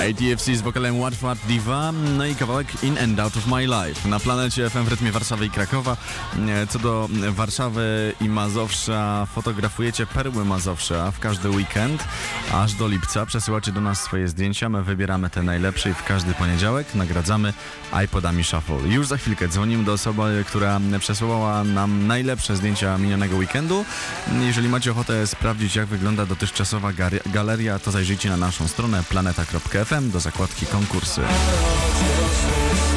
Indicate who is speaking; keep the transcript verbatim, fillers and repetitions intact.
Speaker 1: A T F C z wokalem What What Diva, no i kawałek In and Out of My Life. Na planecie F M w rytmie Warszawy i Krakowa. Co do Warszawy i Mazowsza, fotografujecie perły Mazowsza w każdy weekend, aż do lipca. Przesyłacie do nas swoje zdjęcia, my wybieramy te najlepsze i w każdy poniedziałek nagradzamy iPodami Shuffle. Już za chwilkę dzwonimy do osoby, która przesłała nam najlepsze zdjęcia minionego weekendu. Jeżeli macie ochotę sprawdzić, jak wygląda dotychczasowa galeria, to zajrzyjcie na naszą stronę planeta kropka f m do zakładki konkursy.